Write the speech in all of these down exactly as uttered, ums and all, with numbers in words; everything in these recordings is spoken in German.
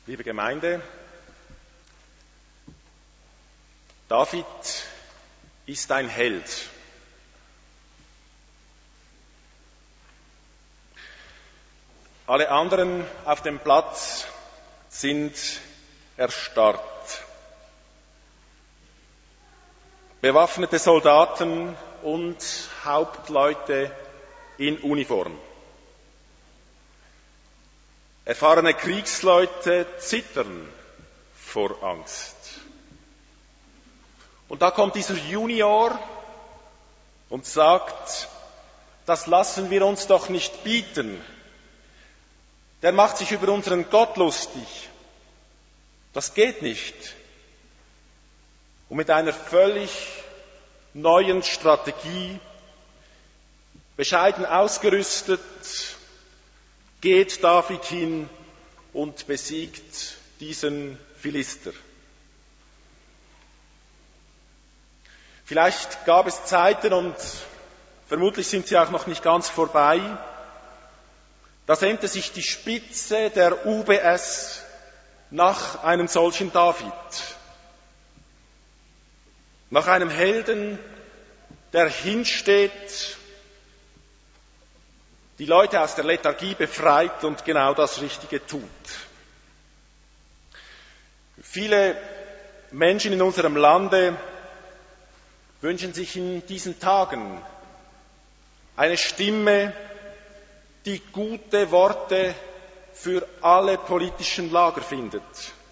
Liebe Gemeinde, David ist ein Held. Alle anderen auf dem Platz sind erstarrt. Bewaffnete Soldaten und Hauptleute in Uniform. Erfahrene Kriegsleute zittern vor Angst. Und da kommt dieser Junior und sagt, das lassen wir uns doch nicht bieten. Der macht sich über unseren Gott lustig. Das geht nicht. Und mit einer völlig neuen Strategie, bescheiden ausgerüstet, geht David hin und besiegt diesen Philister. Vielleicht gab es Zeiten, und vermutlich sind sie auch noch nicht ganz vorbei, da sehnte sich die Spitze der U B S nach einem solchen David. Nach einem Helden, der hinsteht, die Leute aus der Lethargie befreit und genau das Richtige tut. Viele Menschen in unserem Lande wünschen sich in diesen Tagen eine Stimme, die gute Worte für alle politischen Lager findet.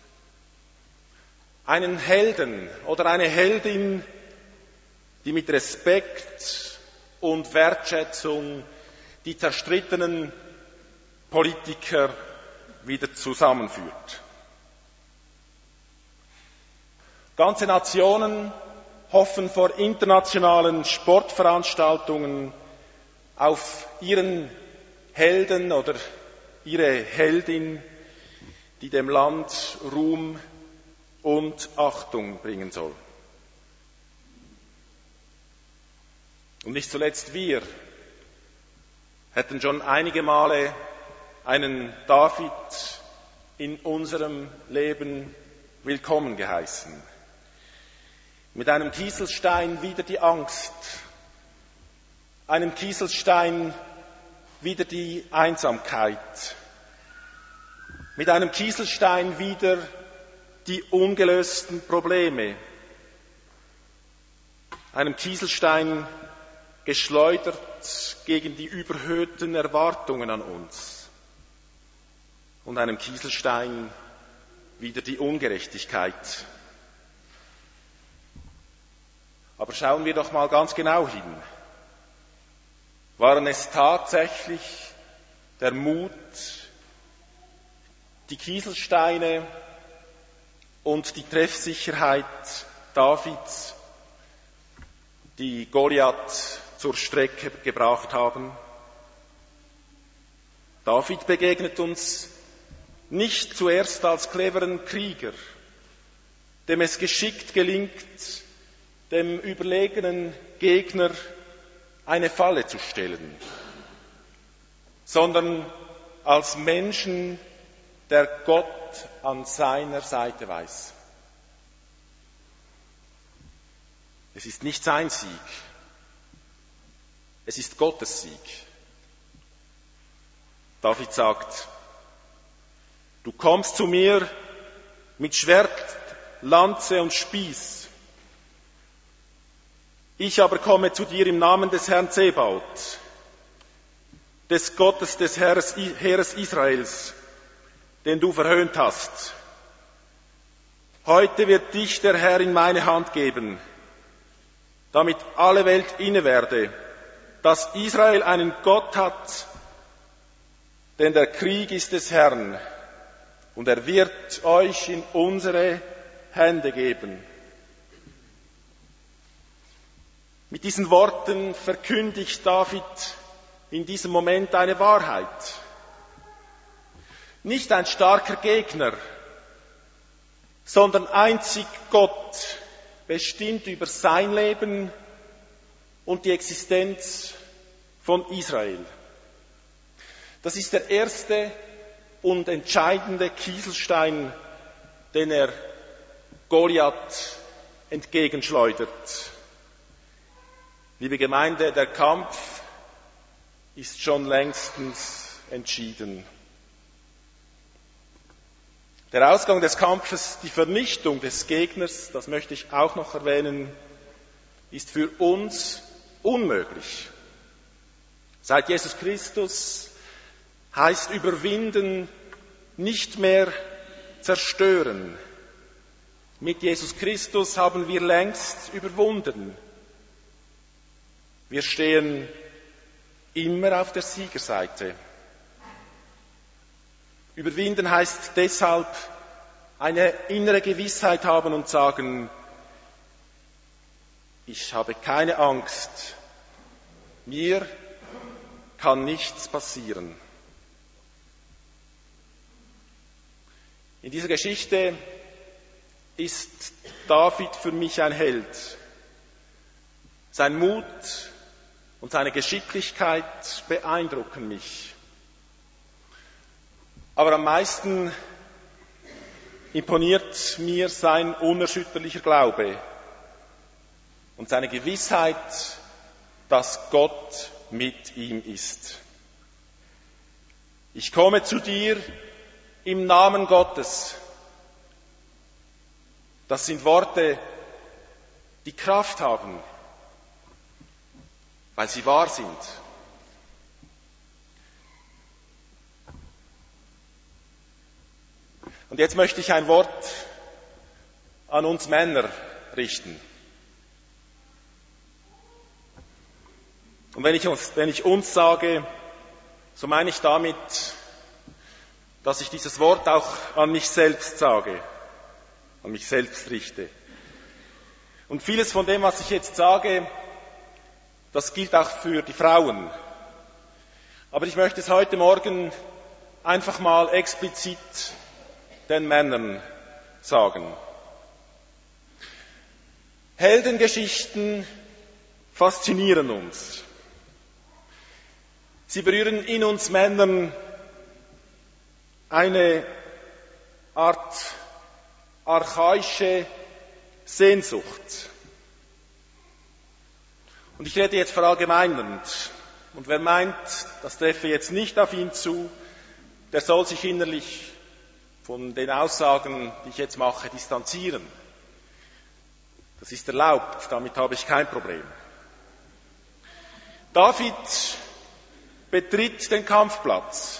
Einen Helden oder eine Heldin, die mit Respekt und Wertschätzung die zerstrittenen Politiker wieder zusammenführt. Ganze Nationen hoffen vor internationalen Sportveranstaltungen auf ihren Helden oder ihre Heldin, die dem Land Ruhm und Achtung bringen soll. Und nicht zuletzt wir hätten schon einige Male einen David in unserem Leben willkommen geheißen. Mit einem Kieselstein wieder die Angst, einem Kieselstein wieder die Einsamkeit, mit einem Kieselstein wieder die ungelösten Probleme, einem Kieselstein geschleudert gegen die überhöhten Erwartungen an uns und einem Kieselstein wieder die Ungerechtigkeit. Aber schauen wir doch mal ganz genau hin. Waren es tatsächlich der Mut, die Kieselsteine und die Treffsicherheit Davids, die Goliath zur Strecke gebracht haben? David begegnet uns nicht zuerst als cleveren Krieger, dem es geschickt gelingt, dem überlegenen Gegner eine Falle zu stellen, sondern als Menschen, der Gott an seiner Seite weiß. Es ist nicht sein Sieg, es ist Gottes Sieg. David sagt, du kommst zu mir mit Schwert, Lanze und Spieß. Ich aber komme zu dir im Namen des Herrn Zebaoth, des Gottes des Heeres, Heeres Israels, den du verhöhnt hast. Heute wird dich der Herr in meine Hand geben, damit alle Welt inne werde, dass Israel einen Gott hat, denn der Krieg ist des Herrn, und er wird euch in unsere Hände geben. Mit diesen Worten verkündigt David in diesem Moment eine Wahrheit. Nicht ein starker Gegner, sondern einzig Gott bestimmt über sein Leben und die Existenz von Israel. Das ist der erste und entscheidende Kieselstein, den er Goliath entgegenschleudert. Liebe Gemeinde, der Kampf ist schon längstens entschieden. Der Ausgang des Kampfes, die Vernichtung des Gegners, das möchte ich auch noch erwähnen, ist für uns unmöglich. Seit Jesus Christus heißt überwinden nicht mehr zerstören. Mit Jesus Christus haben wir längst überwunden. Wir stehen immer auf der Siegerseite. Überwinden heißt deshalb eine innere Gewissheit haben und sagen, ich habe keine Angst, mir kann nichts passieren. In dieser Geschichte ist David für mich ein Held. Sein Mut und seine Geschicklichkeit beeindrucken mich. Aber am meisten imponiert mir sein unerschütterlicher Glaube und seine Gewissheit, dass Gott mit ihm ist. Ich komme zu dir im Namen Gottes. Das sind Worte, die Kraft haben, weil sie wahr sind. Und jetzt möchte ich ein Wort an uns Männer richten. Und wenn ich uns, wenn ich uns sage, so meine ich damit, dass ich dieses Wort auch an mich selbst sage, an mich selbst richte. Und vieles von dem, was ich jetzt sage, das gilt auch für die Frauen. Aber ich möchte es heute Morgen einfach mal explizit den Männern sagen. Heldengeschichten faszinieren uns. Sie berühren in uns Männern eine Art archaische Sehnsucht. Und ich rede jetzt verallgemeinernd. Und wer meint, das treffe jetzt nicht auf ihn zu, der soll sich innerlich von den Aussagen, die ich jetzt mache, distanzieren. Das ist erlaubt, damit habe ich kein Problem. David betritt den Kampfplatz,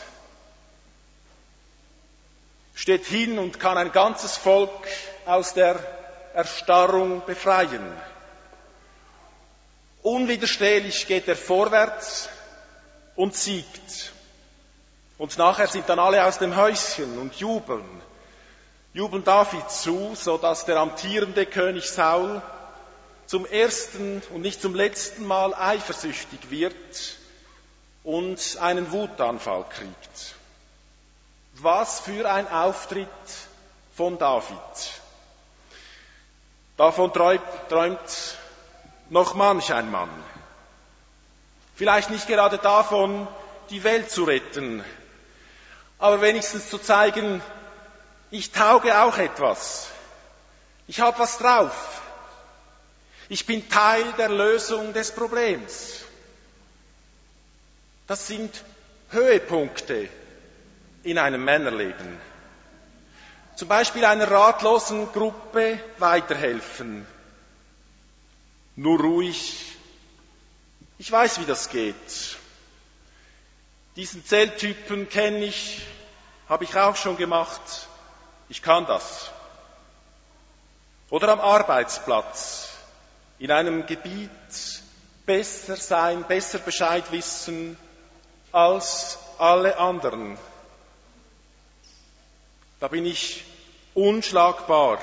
steht hin und kann ein ganzes Volk aus der Erstarrung befreien. Unwiderstehlich geht er vorwärts und siegt. Und nachher sind dann alle aus dem Häuschen und jubeln, jubeln David zu, so dass der amtierende König Saul zum ersten und nicht zum letzten Mal eifersüchtig wird und einen Wutanfall kriegt. Was für ein Auftritt von David. Davon träumt, träumt noch manch ein Mann. Vielleicht nicht gerade davon, die Welt zu retten, aber wenigstens zu zeigen, ich tauge auch etwas. Ich habe was drauf. Ich bin Teil der Lösung des Problems. Das sind Höhepunkte in einem Männerleben. Zum Beispiel einer ratlosen Gruppe weiterhelfen. Nur ruhig. Ich weiß, wie das geht. Diesen Zelltypen kenne ich, habe ich auch schon gemacht. Ich kann das. Oder am Arbeitsplatz, in einem Gebiet besser sein, besser Bescheid wissen als alle anderen. Da bin ich unschlagbar.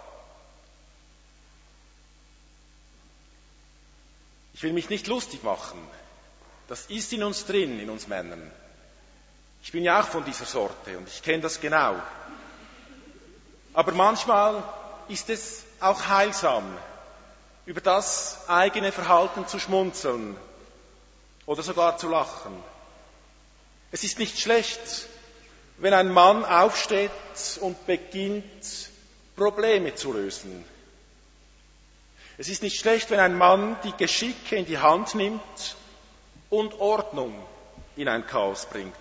Ich will mich nicht lustig machen. Das ist in uns drin, in uns Männern. Ich bin ja auch von dieser Sorte und ich kenne das genau. Aber manchmal ist es auch heilsam, über das eigene Verhalten zu schmunzeln oder sogar zu lachen. Es ist nicht schlecht, wenn ein Mann aufsteht und beginnt, Probleme zu lösen. Es ist nicht schlecht, wenn ein Mann die Geschicke in die Hand nimmt und Ordnung in ein Chaos bringt.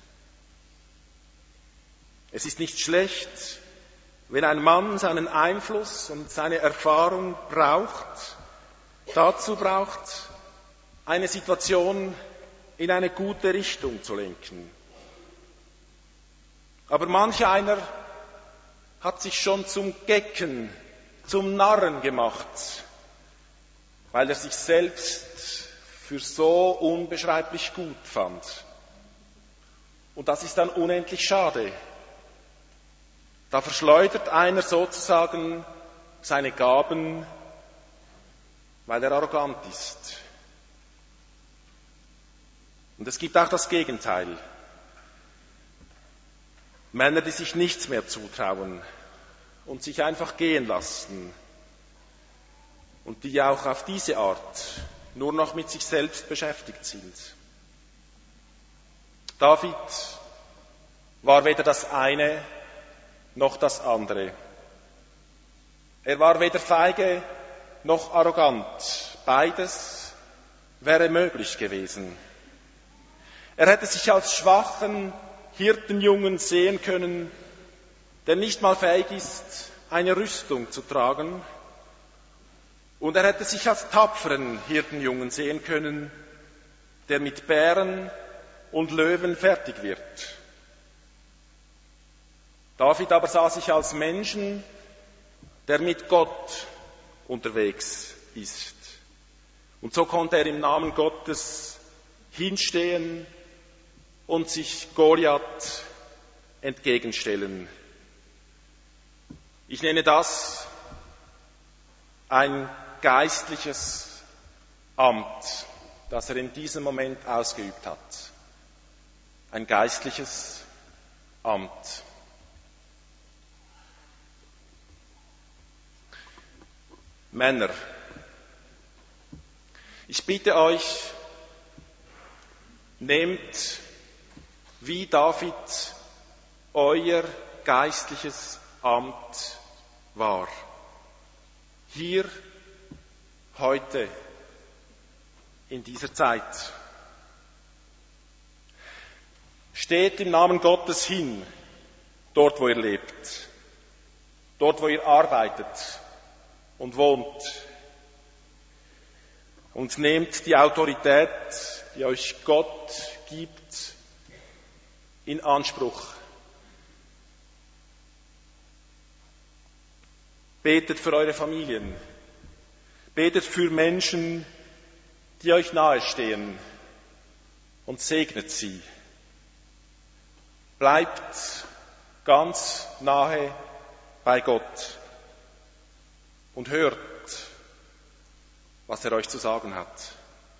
Es ist nicht schlecht, wenn ein Mann seinen Einfluss und seine Erfahrung braucht, dazu braucht, eine Situation in eine gute Richtung zu lenken. Aber manch einer hat sich schon zum Gecken, zum Narren gemacht, weil er sich selbst für so unbeschreiblich gut fand. Und das ist dann unendlich schade. Da verschleudert einer sozusagen seine Gaben, weil er arrogant ist. Und es gibt auch das Gegenteil. Männer, die sich nichts mehr zutrauen und sich einfach gehen lassen und die auch auf diese Art nur noch mit sich selbst beschäftigt sind. David war weder das eine noch das andere. Er war weder feige noch arrogant. Beides wäre möglich gewesen. Er hätte sich als schwachen Hirtenjungen sehen können, der nicht mal fähig ist, eine Rüstung zu tragen. Und er hätte sich als tapferen Hirtenjungen sehen können, der mit Bären und Löwen fertig wird. David aber sah sich als Menschen, der mit Gott unterwegs ist. Und so konnte er im Namen Gottes hinstehen und sich Goliath entgegenstellen. Ich nenne das ein geistliches Amt, das er in diesem Moment ausgeübt hat. Ein geistliches Amt. Männer, ich bitte euch, nehmt wie David euer geistliches Amt wahr. Hier, heute, in dieser Zeit. Steht im Namen Gottes hin, dort wo ihr lebt, dort wo ihr arbeitet und wohnt. Und nehmt die Autorität, die euch Gott gibt, in Anspruch. Betet für eure Familien. Betet für Menschen, die euch nahestehen, und segnet sie. Bleibt ganz nahe bei Gott und hört, was er euch zu sagen hat.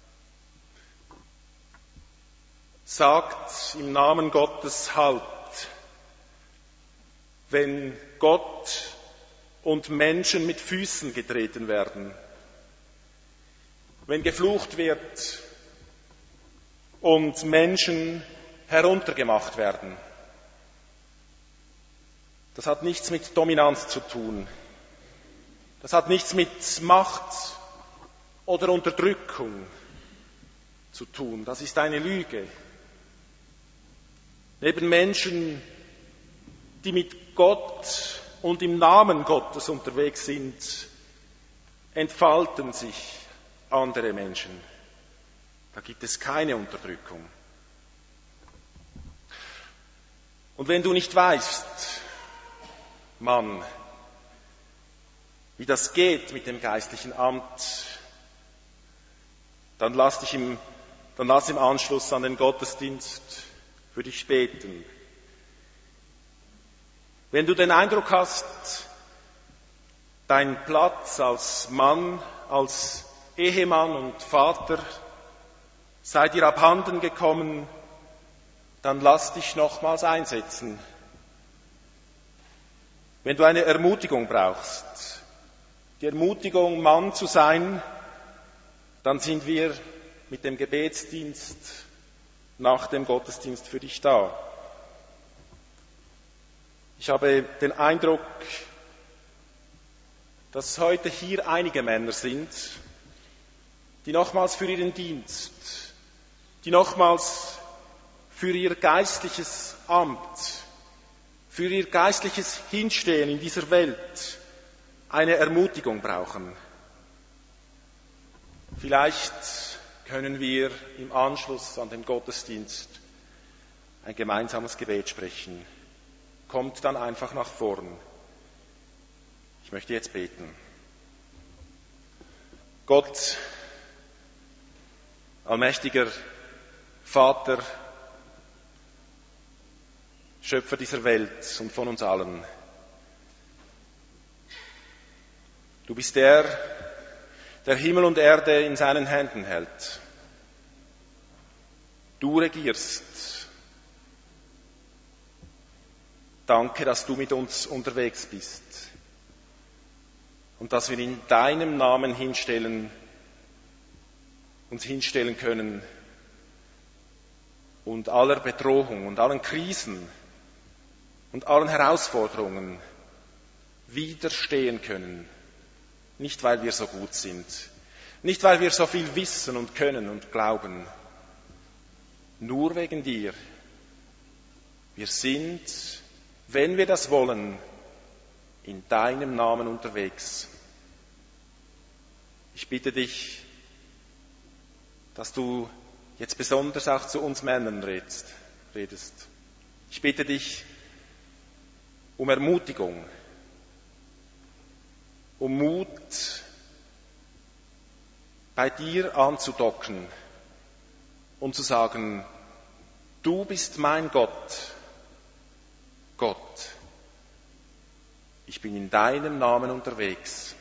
Sagt im Namen Gottes Halt, wenn Gott und Menschen mit Füßen getreten werden, wenn geflucht wird und Menschen heruntergemacht werden. Das hat nichts mit Dominanz zu tun. Das hat nichts mit Macht oder Unterdrückung zu tun. Das ist eine Lüge. Neben Menschen, die mit Gott und im Namen Gottes unterwegs sind, entfalten sich andere Menschen. Da gibt es keine Unterdrückung. Und wenn du nicht weißt, Mann, wie das geht mit dem geistlichen Amt, dann lass dich im, dann lass im Anschluss an den Gottesdienst für dich beten. Wenn du den Eindruck hast, dein Platz als Mann, als Ehemann und Vater sei dir abhanden gekommen, dann lass dich nochmals einsetzen. Wenn du eine Ermutigung brauchst, die Ermutigung, Mann zu sein, dann sind wir mit dem Gebetsdienst nach dem Gottesdienst für dich da. Ich habe den Eindruck, dass heute hier einige Männer sind, die nochmals für ihren Dienst, die nochmals für ihr geistliches Amt, für ihr geistliches Hinstehen in dieser Welt eine Ermutigung brauchen. Vielleicht können wir im Anschluss an den Gottesdienst ein gemeinsames Gebet sprechen. Kommt dann einfach nach vorn. Ich möchte jetzt beten. Gott, allmächtiger Vater, Schöpfer dieser Welt und von uns allen. Du bist der, der Himmel und Erde in seinen Händen hält. Du regierst. Danke, dass du mit uns unterwegs bist und dass wir in deinem Namen hinstellen, uns hinstellen können und aller Bedrohung und allen Krisen und allen Herausforderungen widerstehen können. Nicht, weil wir so gut sind, nicht, weil wir so viel wissen und können und glauben, nur wegen dir. Wir sind, wenn wir das wollen, in deinem Namen unterwegs. Ich bitte dich, dass du jetzt besonders auch zu uns Männern redest. redest. Ich bitte dich um Ermutigung, um Mut, bei dir anzudocken und zu sagen, du bist mein Gott, Gott, ich bin in deinem Namen unterwegs.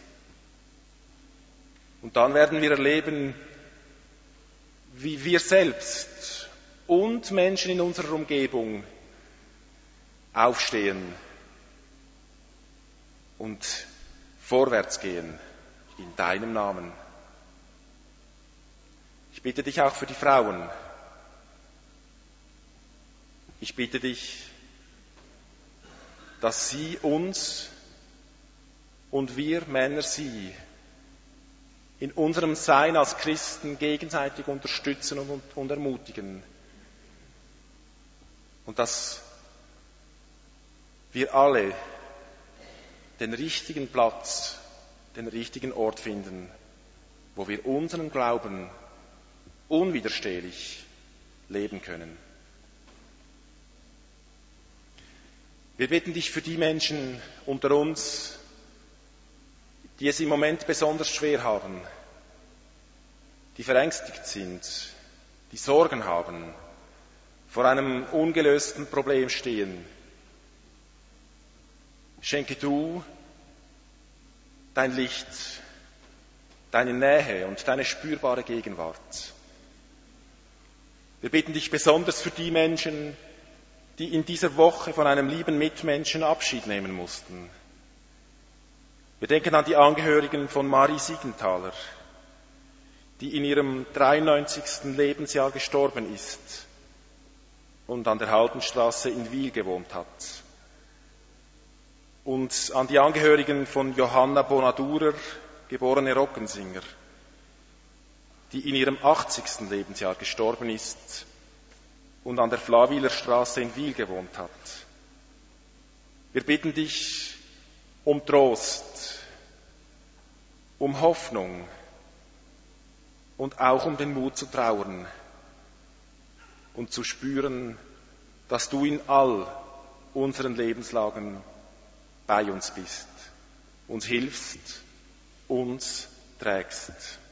Und dann werden wir erleben, wie wir selbst und Menschen in unserer Umgebung aufstehen und vorwärts gehen in deinem Namen. Ich bitte dich auch für die Frauen. Ich bitte dich, dass sie uns und wir Männer sie in unserem Sein als Christen gegenseitig unterstützen und, und ermutigen. Und dass wir alle den richtigen Platz, den richtigen Ort finden, wo wir unseren Glauben unwiderstehlich leben können. Wir bitten dich für die Menschen unter uns, die es im Moment besonders schwer haben, die verängstigt sind, die Sorgen haben, vor einem ungelösten Problem stehen. Schenke du dein Licht, deine Nähe und deine spürbare Gegenwart. Wir bitten dich besonders für die Menschen, die in dieser Woche von einem lieben Mitmenschen Abschied nehmen mussten. Wir denken an die Angehörigen von Marie Siegenthaler, die in ihrem dreiundneunzigsten Lebensjahr gestorben ist und an der Haldenstraße in Wil gewohnt hat. Und an die Angehörigen von Johanna Bonadurer, geborene Rockensinger, die in ihrem achtzigsten Lebensjahr gestorben ist und an der Flawiler Straße in Wil gewohnt hat. Wir bitten dich um Trost, um Hoffnung und auch um den Mut zu trauern und zu spüren, dass du in all unseren Lebenslagen bei uns bist, uns hilfst, uns trägst.